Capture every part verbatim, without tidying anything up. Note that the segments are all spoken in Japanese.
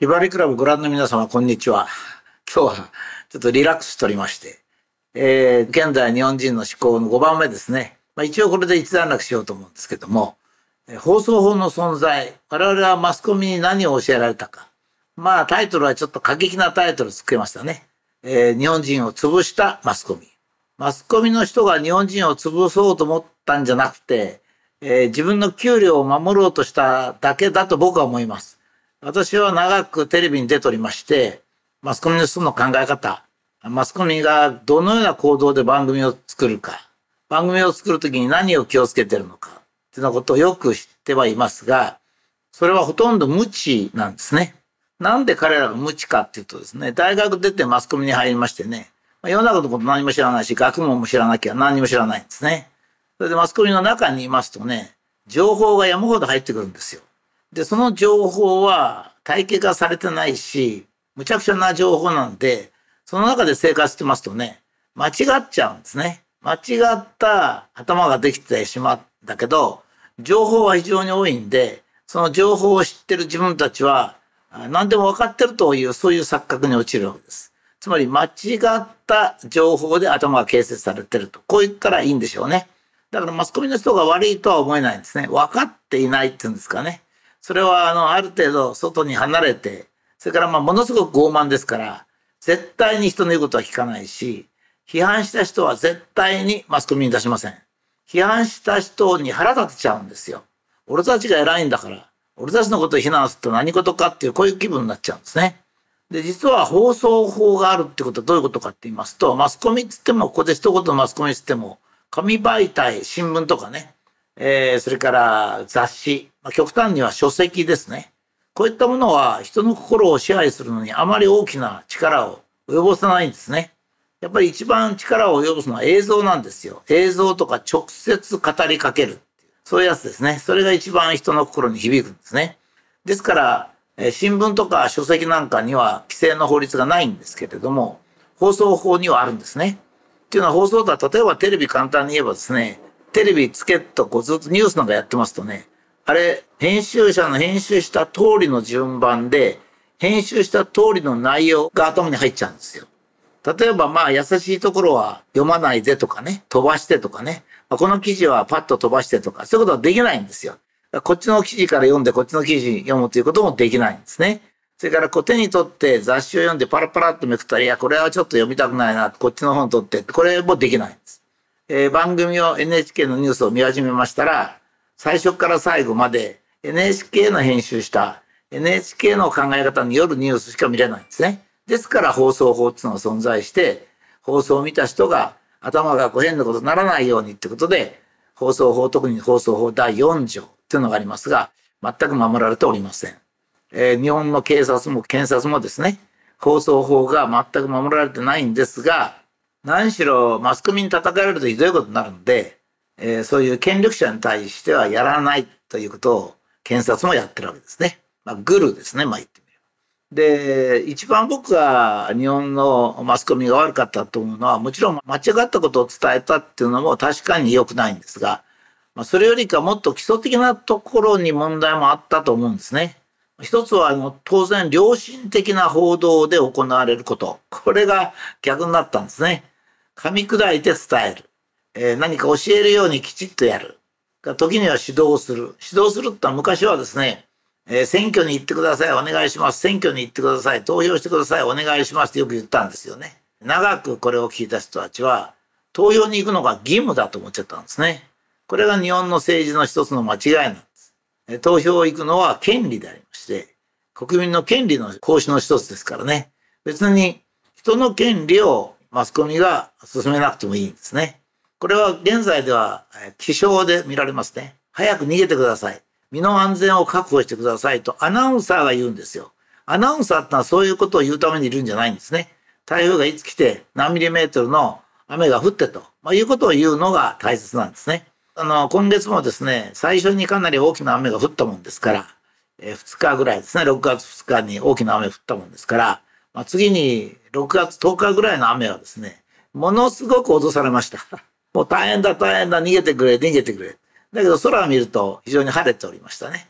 ひばりクラブご覧の皆様、こんにちは。今日はちょっとリラックスしておりまして、えー、現代日本人の思考のごばんめですね。まあ、一応これで一段落しようと思うんですけども、えー、放送法の存在、我々はマスコミに何を教えられたか。まあタイトルはちょっと過激なタイトルつけましたね。えー、日本人を潰したマスコミ。マスコミの人が日本人を潰そうと思ったんじゃなくて、えー、自分の給料を守ろうとしただけだと僕は思います。私は長くテレビに出ておりまして、マスコミの人の考え方、マスコミがどのような行動で番組を作るか、番組を作るときに何を気をつけてるのか、っていうようなことをよく知ってはいますが、それはほとんど無知なんですね。なんで彼らが無知かっていうとですね、大学出てマスコミに入りましてね、世の中のこと何も知らないし、学問も知らなきゃ何も知らないんですね。それでマスコミの中にいますとね、情報が山ほど入ってくるんですよ。で、その情報は体系化されてないし、むちゃくちゃな情報なんで、その中で生活してますとね、間違っちゃうんですね。間違った頭ができてしまうんだけど、情報は非常に多いんで、その情報を知ってる自分たちは、何でも分かってるという、そういう錯覚に陥るわけです。つまり間違った情報で頭が形成されてると。こう言ったらいいんでしょうね。だからマスコミの人が悪いとは思えないんですね。分かっていないっていうんですかね。それはあのある程度外に離れて、それからまあものすごく傲慢ですから、絶対に人の言うことは聞かないし、批判した人は絶対にマスコミに出しません。批判した人に腹立てちゃうんですよ。俺たちが偉いんだから、俺たちのことを非難すると何事かっていうこういう気分になっちゃうんですね。で、実は放送法があるってことはどういうことかって言いますと、マスコミって言っても、ここで一言マスコミって言っても、紙媒体、新聞とかね、えー、それから雑誌、まあ、極端には書籍ですね。こういったものは人の心を支配するのにあまり大きな力を及ぼさないんですね。やっぱり一番力を及ぼすのは映像なんですよ。映像とか直接語りかける。そういうやつですね。それが一番人の心に響くんですね。ですから、えー、新聞とか書籍なんかには規制の法律がないんですけれども、放送法にはあるんですね。っていうのは放送とは、例えばテレビ簡単に言えばですね、テレビつけっとこうずっとニュースなんかやってますとね、あれ、編集者の編集した通りの順番で、編集した通りの内容が頭に入っちゃうんですよ。例えばまあ優しいところは読まないでとかね、飛ばしてとかね、この記事はパッと飛ばしてとか、そういうことはできないんですよ。こっちの記事から読んでこっちの記事読むということもできないんですね。それからこう手に取って雑誌を読んでパラパラっとめくったら、いや、これはちょっと読みたくないな、こっちの本取って、これもできないんです。えー、番組を エヌエイチケー のニュースを見始めましたら、最初から最後まで エヌエイチケー の編集した エヌエイチケー の考え方によるニュースしか見れないんですね。ですから放送法っていうのが存在して、放送を見た人が頭がこう変なことにならないようにってことで、放送法、特に放送法だいよん条っていうのがありますが、全く守られておりません。えー、日本の警察も検察もですね、放送法が全く守られてないんですが、何しろマスコミに叩かれるとひどいことになるんで、えー、そういう権力者に対してはやらないということを検察もやってるわけですね。まあ、グルですね、まあ言ってみれば。で、一番僕が日本のマスコミが悪かったと思うのは、もちろん間違ったことを伝えたっていうのも確かに良くないんですが、まあ、それよりかもっと基礎的なところに問題もあったと思うんですね。一つはあの当然良心的な報道で行われること。これが逆になったんですね。噛み砕いて伝える。えー、何か教えるようにきちっとやる。時には指導する。指導するってのは昔はですね、えー、選挙に行ってください、お願いします。選挙に行ってください、投票してください、お願いしますってよく言ったんですよね。長くこれを聞いた人たちは、投票に行くのが義務だと思っちゃったんですね。これが日本の政治の一つの間違いなんです。えー、投票行くのは権利でありまして、国民の権利の行使の一つですからね。別に人の権利をマスコミが進めなくてもいいんですね。これは現在では気象で見られますね。早く逃げてください。身の安全を確保してくださいとアナウンサーが言うんですよ。アナウンサーってのはそういうことを言うためにいるんじゃないんですね。台風がいつ来て何ミリメートルの雨が降ってと、まあ、いうことを言うのが大切なんですね。あの、今月もですね、最初にかなり大きな雨が降ったもんですから、えー、ふつかぐらいですね、ろくがつふつかに大きな雨降ったもんですから、まあ、次にろくがつとおかぐらいの雨はですね、ものすごく脅されました。もう大変だ大変だ、逃げてくれ、逃げてくれ。だけど空を見ると非常に晴れておりましたね。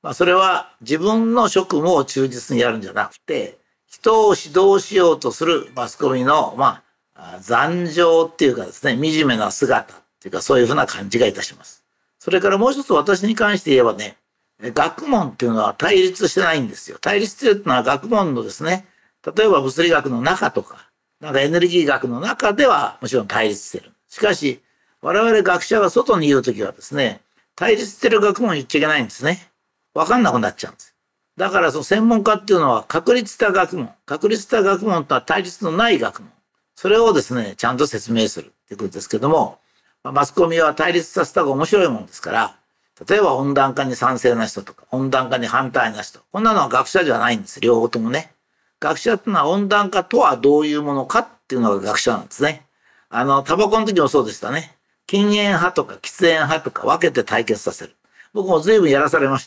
まあ、それは自分の職務を忠実にやるんじゃなくて、人を指導しようとするマスコミの、まあ、残情っていうかですね、惨めな姿っていうか、そういうふうな感じがいたします。それからもう一つ私に関して言えばね、学問っていうのは対立してないんですよ。対立してるっていうのは学問のですね、例えば物理学の中とか、なんかエネルギー学の中ではもちろん対立してる。しかし、我々学者が外に言うときはですね、対立してる学問言っちゃいけないんですね。わかんなくなっちゃうんです。だからその専門家っていうのは確立した学問。確立した学問とは対立のない学問。それをですね、ちゃんと説明するっていうことですけども、マスコミは対立させた方が面白いもんですから、例えば温暖化に賛成な人とか、温暖化に反対な人。こんなのは学者じゃないんです。両方ともね。学者っていうのは温暖化とはどういうものかっていうのが学者なんですね。あの、タバコの時もそうでしたね。禁煙派とか喫煙派とか分けて対決させる。僕も随分やらされました。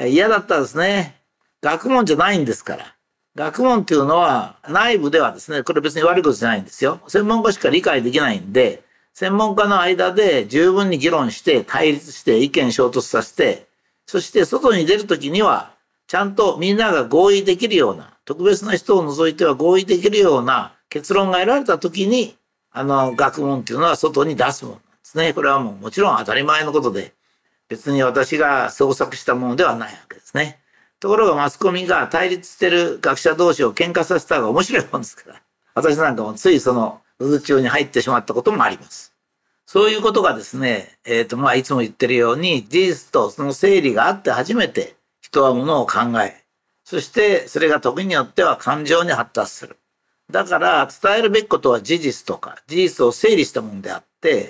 嫌だったですね。学問じゃないんですから。学問っていうのは内部ではですね、これ別に悪いことじゃないんですよ。専門家しか理解できないんで、専門家の間で十分に議論して対立して意見衝突させて、そして外に出るときにはちゃんとみんなが合意できるような、特別な人を除いては合意できるような結論が得られたときに、あの学問っていうのは外に出すものなんですね。これはもうもちろん当たり前のことで、別に私が創作したものではないわけですね。ところがマスコミが対立してる学者同士を喧嘩させた方が面白いもんですから、私なんかもついその渦中に入ってしまったこともあります。そういうことがですね、えっと、まあ、いつも言ってるように、事実とその整理があって初めて人はものを考え、そしてそれが時によっては感情に発達する。だから伝えるべきことは事実とか、事実を整理したものであって、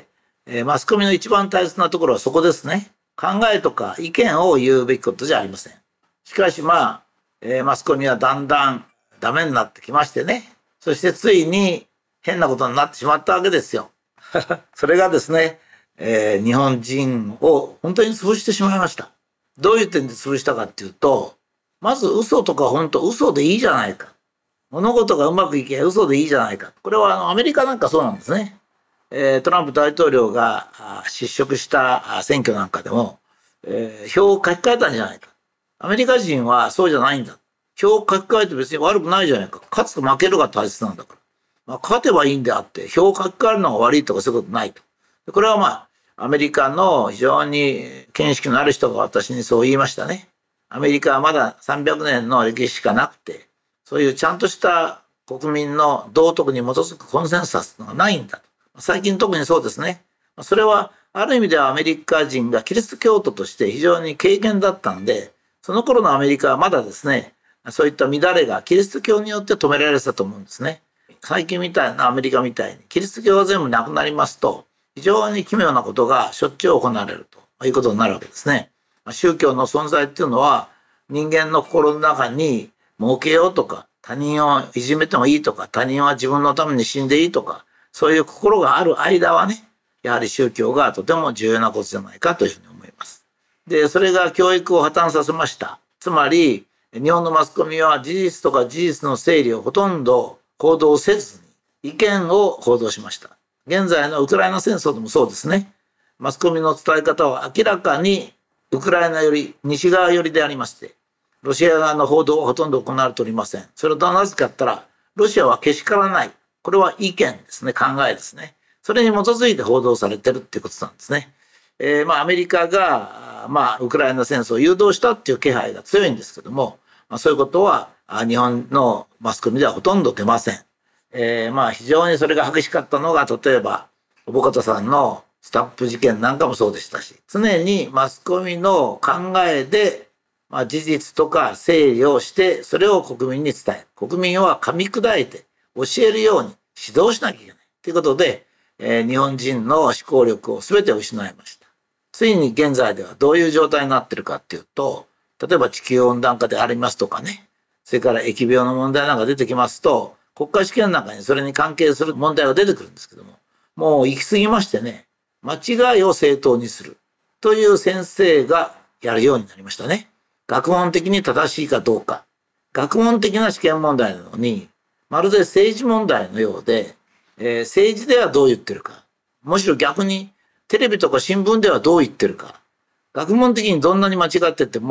えー、マスコミの一番大切なところはそこですね。考えとか意見を言うべきことじゃありません。しかしまあ、えー、マスコミはだんだんダメになってきましてね。そしてついに変なことになってしまったわけですよ。それがですね、えー、日本人を本当に潰してしまいました。どういう点で潰したかっていうと、まず嘘とか本当嘘でいいじゃないか。物事がうまくいけば嘘でいいじゃないか。これはあのアメリカなんかそうなんですね。えー、トランプ大統領が失職した選挙なんかでも、えー、票を書き換えたんじゃないか。アメリカ人はそうじゃないんだ。票を書き換えて別に悪くないじゃないか。勝つと負けるが大切なんだから。まあ、勝てばいいんであって、票を書き換えるのが悪いとかそういうことないと。これはまあ、アメリカの非常に見識のある人が私にそう言いましたね。アメリカはまださんびゃくねんの歴史しかなくて、そういうちゃんとした国民の道徳に基づくコンセンサスがないんだと。最近特にそうですね。それはある意味ではアメリカ人がキリスト教徒として非常に敬虔だったんで、その頃のアメリカはまだですね、そういった乱れがキリスト教によって止められてたと思うんですね。最近みたいなアメリカみたいにキリスト教が全部なくなりますと、非常に奇妙なことがしょっちゅう行われるということになるわけですね。宗教の存在っていうのは人間の心の中に儲けようとか、他人をいじめてもいいとか、他人は自分のために死んでいいとか、そういう心がある間はね、やはり宗教がとても重要なことじゃないかというふうに思います。で、それが教育を破綻させました。つまり、日本のマスコミは事実とか事実の整理をほとんど報道せずに意見を報道しました。現在のウクライナ戦争でもそうですね。マスコミの伝え方は明らかにウクライナより西側寄りでありまして、ロシア側の報道はほとんど行われておりません。それとなぜかったら、ロシアはけしからない。これは意見ですね、考えですね。それに基づいて報道されてるっていうことなんですね。えー、まあアメリカが、まあ、ウクライナ戦争を誘導したっていう気配が強いんですけども、まあ、そういうことは日本のマスコミではほとんど出ません。えー、まあ非常にそれが激しかったのが、例えば、小保方さんのスタップ事件なんかもそうでしたし、常にマスコミの考えで、まあ、事実とか整理をして、それを国民に伝える。国民は噛み砕いて教えるように指導しなきゃいけない。ということで、えー、日本人の思考力を全て失いました。ついに現在ではどういう状態になっているかっていうと、例えば地球温暖化でありますとかね、それから疫病の問題なんか出てきますと、国家試験なんかにそれに関係する問題が出てくるんですけども、もう行き過ぎましてね、間違いを正当にするという先生がやるようになりましたね。学問的に正しいかどうか。学問的な試験問題なのに、まるで政治問題のようで、えー、政治ではどう言ってるか。むしろ逆にテレビとか新聞ではどう言ってるか。学問的にどんなに間違ってても、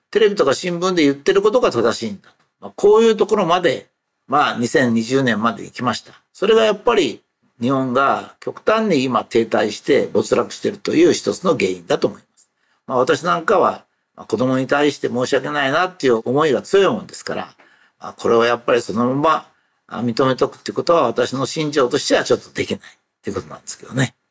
テレビとか新聞で言ってることが正しいんだと。まあ、こういうところまで、まあにせんにじゅうねんまで行きました。それがやっぱり日本が極端に今停滞して没落しているという一つの原因だと思います。まあ、私なんかは子供に対して申し訳ないなっていう思いが強いもんですから、まあ、これをやっぱりそのまま認めとくっていうことは私の信条としてはちょっとできないっていうことなんですけどね。